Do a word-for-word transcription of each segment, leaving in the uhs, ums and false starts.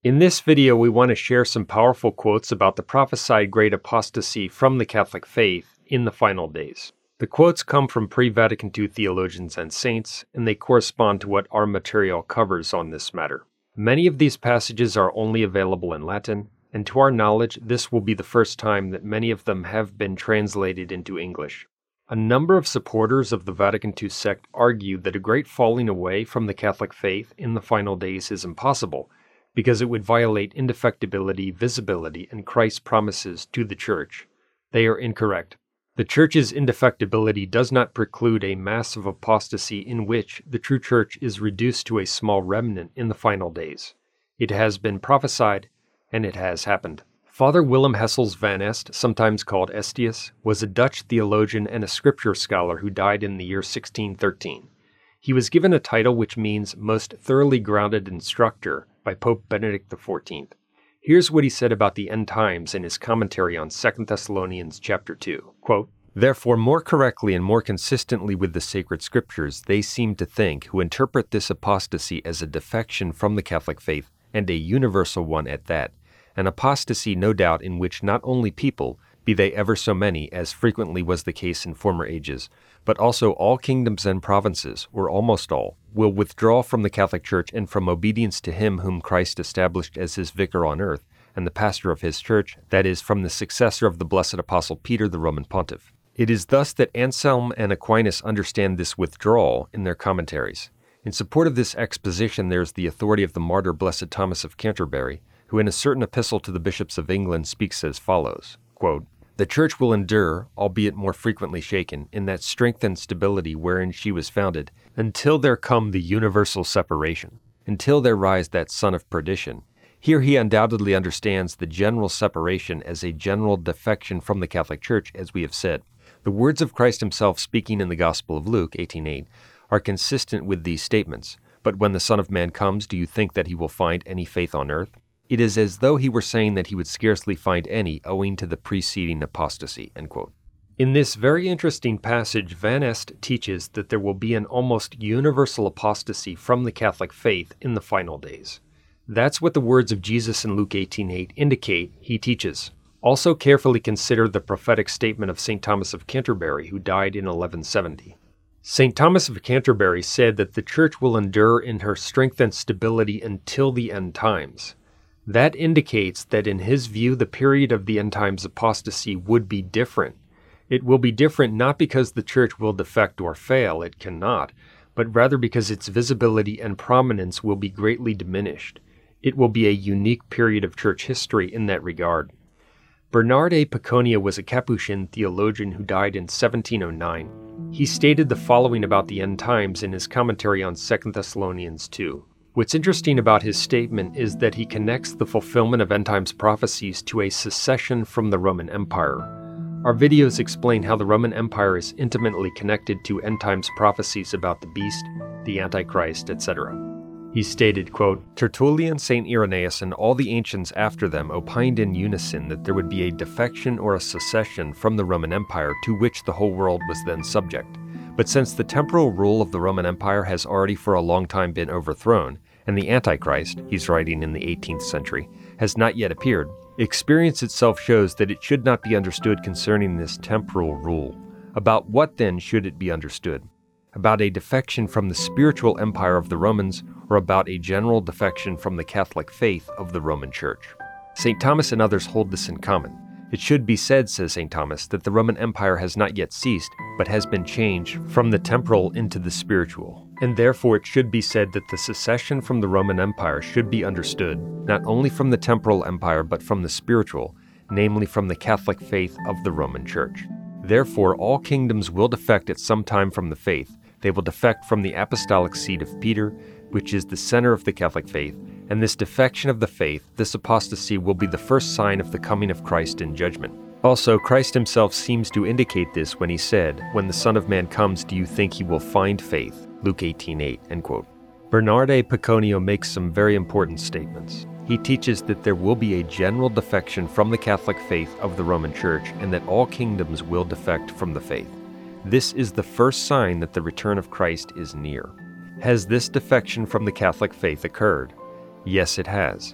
In this video, we want to share some powerful quotes about the prophesied great apostasy from the Catholic faith in the final days. The quotes come from pre-Vatican two theologians and saints, and they correspond to what our material covers on this matter. Many of these passages are only available in Latin, and to our knowledge, this will be the first time that many of them have been translated into English. A number of supporters of the Vatican two sect argue that a great falling away from the Catholic faith in the final days is impossible, because it would violate indefectibility, visibility, and Christ's promises to the Church. They are incorrect. The Church's indefectibility does not preclude a massive apostasy in which the true Church is reduced to a small remnant in the final days. It has been prophesied, and it has happened. Father Willem Hessels van Est, sometimes called Estius, was a Dutch theologian and a scripture scholar who died in the year sixteen thirteen. He was given a title which means most thoroughly grounded instructor by Pope Benedict the fourteenth. Here's what he said about the end times in his commentary on Second Thessalonians chapter two. Quote, "Therefore, more correctly and more consistently with the sacred scriptures, they seem to think, who interpret this apostasy as a defection from the Catholic faith, and a universal one at that, an apostasy no doubt in which not only people, be they ever so many, as frequently was the case in former ages, but also all kingdoms and provinces, or almost all, will withdraw from the Catholic Church and from obedience to him whom Christ established as his vicar on earth, and the pastor of his church, that is, from the successor of the blessed apostle Peter the Roman pontiff." It is thus that Anselm and Aquinas understand this withdrawal in their commentaries. In support of this exposition, there is the authority of the martyr Blessed Thomas of Canterbury, who in a certain epistle to the bishops of England speaks as follows, quote, "The Church will endure, albeit more frequently shaken, in that strength and stability wherein she was founded, until there come the universal separation, until there rise that son of perdition." Here he undoubtedly understands the general separation as a general defection from the Catholic Church, as we have said. The words of Christ himself speaking in the Gospel of Luke, eighteen eight, are consistent with these statements. "But when the Son of Man comes, do you think that he will find any faith on earth?" It is as though he were saying that he would scarcely find any owing to the preceding apostasy. End quote. In this very interesting passage, Van Est teaches that there will be an almost universal apostasy from the Catholic faith in the final days. That's what the words of Jesus in Luke eighteen eight indicate he teaches. Also carefully consider the prophetic statement of Saint Thomas of Canterbury, who died in eleven seventy. Saint Thomas of Canterbury said that the Church will endure in her strength and stability until the end times. That indicates that in his view, the period of the end times apostasy would be different. It will be different not because the Church will defect or fail, it cannot, but rather because its visibility and prominence will be greatly diminished. It will be a unique period of Church history in that regard. Bernard A. Piconia was a Capuchin theologian who died in seventeen oh nine. He stated the following about the end times in his commentary on Second Thessalonians two. What's interesting about his statement is that he connects the fulfillment of end times prophecies to a secession from the Roman Empire. Our videos explain how the Roman Empire is intimately connected to end times prophecies about the beast, the Antichrist, et cetera. He stated, quote, "Tertullian, Saint Irenaeus, and all the ancients after them opined in unison that there would be a defection or a secession from the Roman Empire to which the whole world was then subject. But since the temporal rule of the Roman Empire has already for a long time been overthrown, and the Antichrist," he's writing in the eighteenth century, "has not yet appeared, experience itself shows that it should not be understood concerning this temporal rule. About what then should it be understood? About a defection from the spiritual empire of the Romans, or about a general defection from the Catholic faith of the Roman Church?" Saint Thomas and others hold this in common. "It should be said," says Saint Thomas, "that the Roman Empire has not yet ceased, but has been changed from the temporal into the spiritual. And therefore it should be said that the secession from the Roman Empire should be understood, not only from the temporal empire, but from the spiritual, namely from the Catholic faith of the Roman Church. Therefore all kingdoms will defect at some time from the faith. They will defect from the apostolic seat of Peter, which is the center of the Catholic faith, and this defection of the faith, this apostasy, will be the first sign of the coming of Christ in judgment. Also, Christ himself seems to indicate this when he said, 'When the Son of Man comes, do you think he will find faith?' Luke eighteen eight, end quote. Bernard A. Piconio makes some very important statements. He teaches that there will be a general defection from the Catholic faith of the Roman Church, and that all kingdoms will defect from the faith. This is the first sign that the return of Christ is near. Has this defection from the Catholic faith occurred? Yes, it has.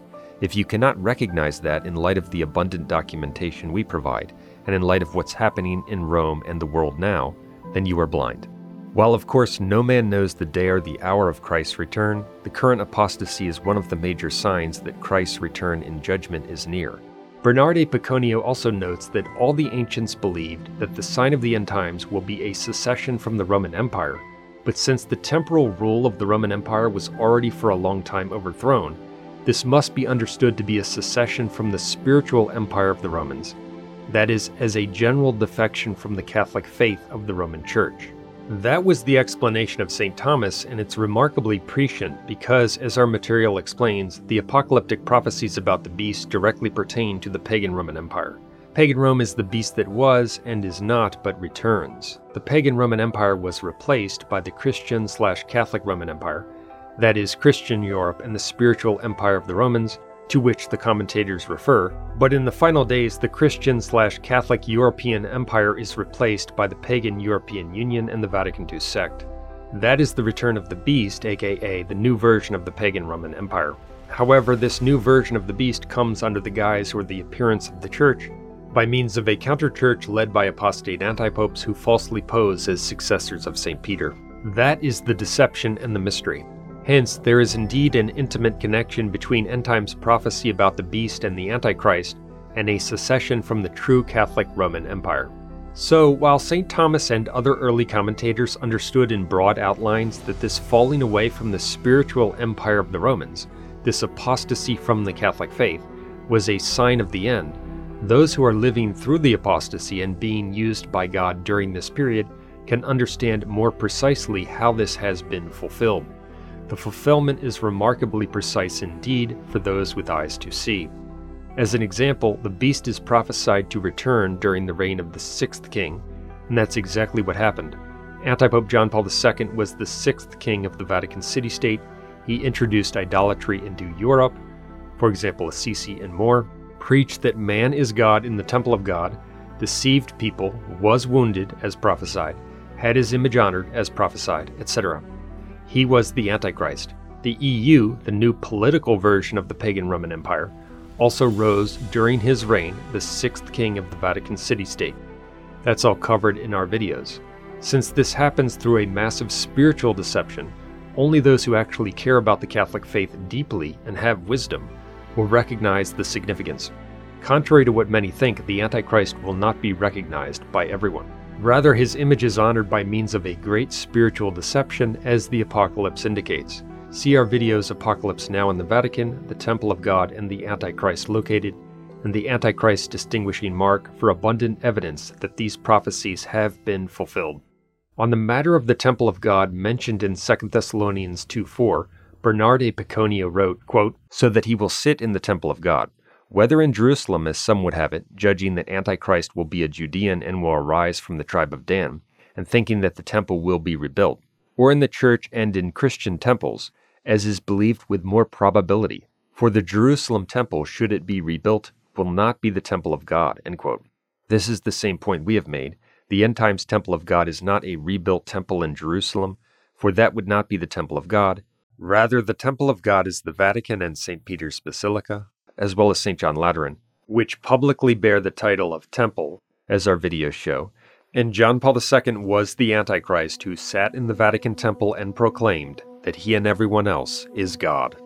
If you cannot recognize that in light of the abundant documentation we provide, and in light of what's happening in Rome and the world now, then you are blind. While of course no man knows the day or the hour of Christ's return, the current apostasy is one of the major signs that Christ's return in judgment is near. Bernard A. Piconio also notes that all the ancients believed that the sign of the end times will be a secession from the Roman Empire, but since the temporal rule of the Roman Empire was already for a long time overthrown, this must be understood to be a secession from the spiritual empire of the Romans, that is, as a general defection from the Catholic faith of the Roman Church. That was the explanation of Saint Thomas, and it's remarkably prescient because, as our material explains, the apocalyptic prophecies about the beast directly pertain to the pagan Roman Empire. Pagan Rome is the beast that was and is not, but returns. The pagan Roman Empire was replaced by the Christian slash Catholic Roman Empire, that is, Christian Europe and the spiritual empire of the Romans, to which the commentators refer, but in the final days the Christian slash Catholic European Empire is replaced by the pagan European Union and the Vatican two sect. That is the return of the beast, aka the new version of the pagan Roman Empire. However, this new version of the beast comes under the guise or the appearance of the church by means of a counter-church led by apostate antipopes who falsely pose as successors of Saint Peter. That is the deception and the mystery. Hence, there is indeed an intimate connection between end times prophecy about the beast and the Antichrist, and a secession from the true Catholic Roman Empire. So, while Saint Thomas and other early commentators understood in broad outlines that this falling away from the spiritual empire of the Romans, this apostasy from the Catholic faith, was a sign of the end, those who are living through the apostasy and being used by God during this period can understand more precisely how this has been fulfilled. The fulfillment is remarkably precise indeed for those with eyes to see. As an example, the beast is prophesied to return during the reign of the sixth king, and that's exactly what happened. Antipope John Paul the Second was the sixth king of the Vatican City-State. He introduced idolatry into Europe, for example Assisi and more, preached that man is God in the temple of God, deceived people, was wounded as prophesied, had his image honored as prophesied, et cetera. He was the Antichrist. The E U, the new political version of the pagan Roman Empire, also rose during his reign, the sixth king of the Vatican City-State. That's all covered in our videos. Since this happens through a massive spiritual deception, only those who actually care about the Catholic faith deeply and have wisdom will recognize the significance. Contrary to what many think, the Antichrist will not be recognized by everyone. Rather, his image is honored by means of a great spiritual deception, as the Apocalypse indicates. See our videos Apocalypse Now in the Vatican, the Temple of God, and the Antichrist located, and the Antichrist distinguishing mark for abundant evidence that these prophecies have been fulfilled. On the matter of the Temple of God mentioned in Second Thessalonians two four, Bernard A. Piconio wrote, quote, "So that he will sit in the temple of God, whether in Jerusalem as some would have it, judging that Antichrist will be a Judean and will arise from the tribe of Dan, and thinking that the temple will be rebuilt, or in the church and in Christian temples, as is believed with more probability. For the Jerusalem temple, should it be rebuilt, will not be the temple of God." End quote. This is the same point we have made. The end times temple of God is not a rebuilt temple in Jerusalem, for that would not be the temple of God. Rather, the temple of God is the Vatican and Saint Peter's Basilica, as well as Saint John Lateran, which publicly bear the title of temple, as our videos show, and John Paul the Second was the Antichrist who sat in the Vatican temple and proclaimed that he and everyone else is God.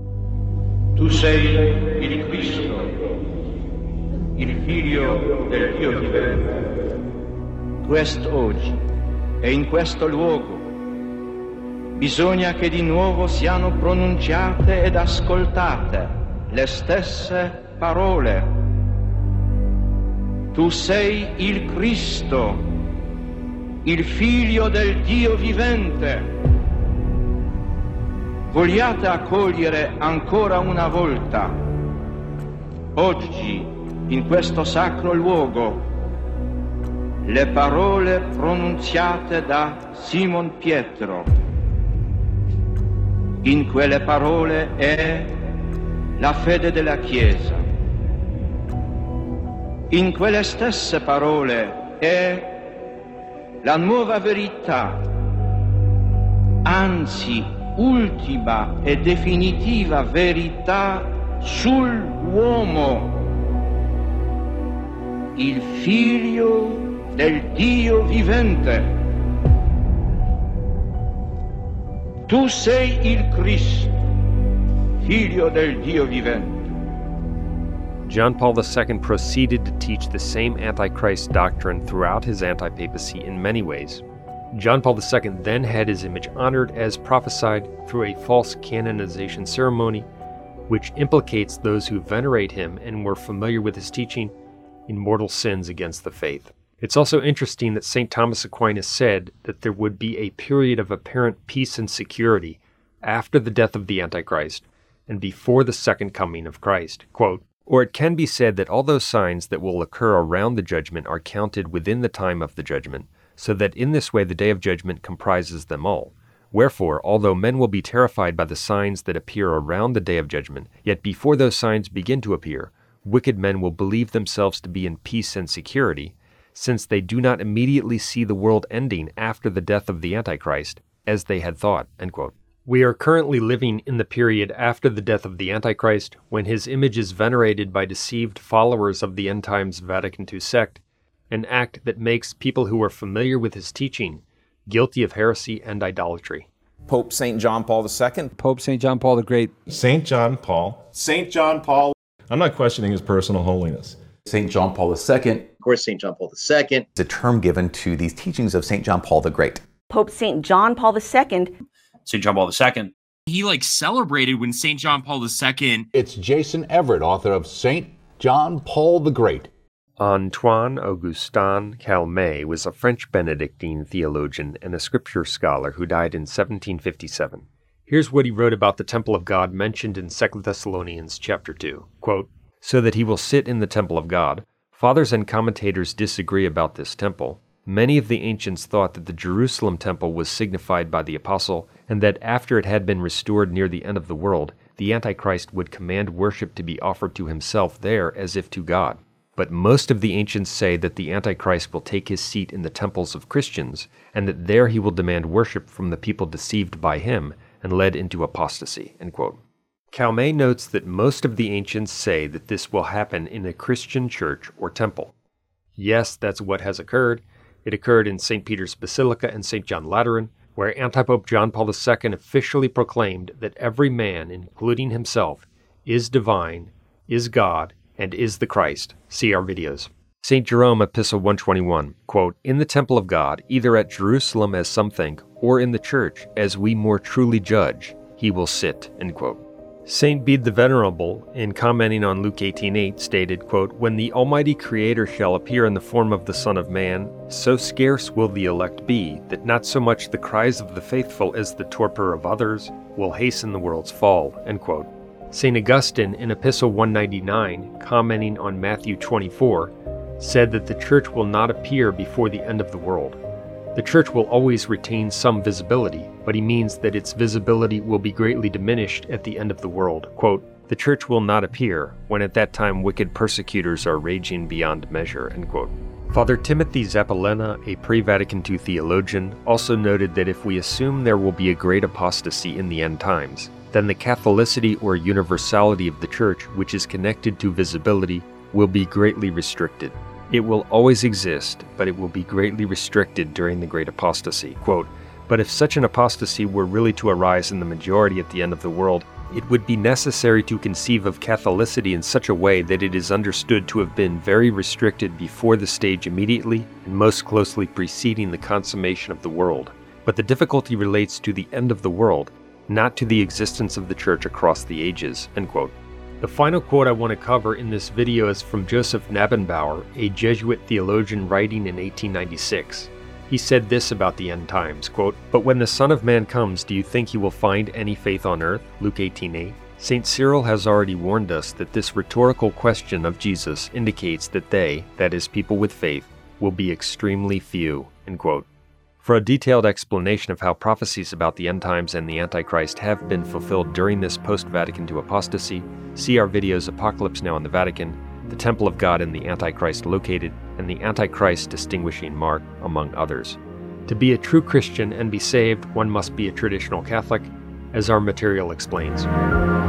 Tu sei il Cristo, il Figlio del Dio vivente. Quest oggi e in questo luogo bisogna che di nuovo siano pronunciate ed ascoltate le stesse parole. Tu sei il Cristo, il Figlio del Dio vivente. Vogliate accogliere ancora una volta, oggi, in questo sacro luogo, le parole pronunziate da Simon Pietro. In quelle parole è la fede della Chiesa. In quelle stesse parole è la nuova verità, anzi ultima e definitiva verità sull'uomo, il figlio del Dio vivente. Tu sei il Cristo, figlio del Dio vivente. John Paul the Second proceeded to teach the same Antichrist doctrine throughout his anti-papacy in many ways. John Paul the Second then had his image honored as prophesied through a false canonization ceremony, which implicates those who venerate him and were familiar with his teaching in mortal sins against the faith. It's also interesting that Saint Thomas Aquinas said that there would be a period of apparent peace and security after the death of the Antichrist and before the second coming of Christ. Quote, or it can be said that all those signs that will occur around the judgment are counted within the time of the judgment, so that in this way the day of judgment comprises them all. Wherefore, although men will be terrified by the signs that appear around the day of judgment, yet before those signs begin to appear, wicked men will believe themselves to be in peace and security, since they do not immediately see the world ending after the death of the Antichrist, as they had thought. End quote. We are currently living in the period after the death of the Antichrist, when his image is venerated by deceived followers of the end times Vatican two sect, an act that makes people who are familiar with his teaching guilty of heresy and idolatry. Pope Saint John Paul the Second. Pope Saint John Paul the Great. Saint John Paul. Saint John Paul. I'm not questioning his personal holiness. Saint John Paul the Second. Of course, Saint John Paul the Second. It's a term given to these teachings of Saint John Paul the Great. Pope Saint John Paul the Second. Saint John Paul the Second. He like celebrated when Saint John Paul the Second. It's Jason Everett, author of Saint John Paul the Great. Antoine Augustin Calmet was a French Benedictine theologian and a scripture scholar who died in seventeen fifty-seven. Here's what he wrote about the temple of God mentioned in Second Thessalonians chapter two. Quote, so that he will sit in the temple of God. Fathers and commentators disagree about this temple. Many of the ancients thought that the Jerusalem temple was signified by the apostle, and that after it had been restored near the end of the world, the Antichrist would command worship to be offered to himself there as if to God. But most of the ancients say that the Antichrist will take his seat in the temples of Christians, and that there he will demand worship from the people deceived by him and led into apostasy. End quote. Calmet notes that most of the ancients say that this will happen in a Christian church or temple. Yes, that's what has occurred. It occurred in Saint Peter's Basilica and Saint John Lateran, where Antipope John Paul the Second officially proclaimed that every man, including himself, is divine, is God, and is the Christ. See our videos. Saint Jerome, Epistle one twenty-one, quote, in the temple of God, either at Jerusalem as some think, or in the church, as we more truly judge, he will sit. End quote. Saint Bede the Venerable, in commenting on Luke eighteen eight, stated, quote, when the Almighty Creator shall appear in the form of the Son of Man, so scarce will the elect be, that not so much the cries of the faithful as the torpor of others will hasten the world's fall. End quote. Saint Augustine, in Epistle one ninety-nine, commenting on Matthew twenty-four, said that the church will not appear before the end of the world. The church will always retain some visibility, but he means that its visibility will be greatly diminished at the end of the world. Quote, the church will not appear when at that time wicked persecutors are raging beyond measure. End quote. Father Timothy Zappalena, a pre-Vatican two theologian, also noted that if we assume there will be a great apostasy in the end times, then the Catholicity or universality of the church, which is connected to visibility, will be greatly restricted. It will always exist, but it will be greatly restricted during the great apostasy. Quote, but if such an apostasy were really to arise in the majority at the end of the world, it would be necessary to conceive of Catholicity in such a way that it is understood to have been very restricted before the stage immediately and most closely preceding the consummation of the world. But the difficulty relates to the end of the world, not to the existence of the church across the ages. End quote. The final quote I want to cover in this video is from Joseph Nabenbauer, a Jesuit theologian writing in eighteen ninety-six. He said this about the end times, quote, but when the Son of Man comes, do you think he will find any faith on earth? Luke eighteen eight. Saint Cyril has already warned us that this rhetorical question of Jesus indicates that they, that is, people with faith, will be extremely few. End quote. For a detailed explanation of how prophecies about the end times and the Antichrist have been fulfilled during this post-Vatican two apostasy, see our videos Apocalypse Now in the Vatican, the Temple of God and the Antichrist located, and the Antichrist distinguishing mark, among others. To be a true Christian and be saved, one must be a traditional Catholic, as our material explains.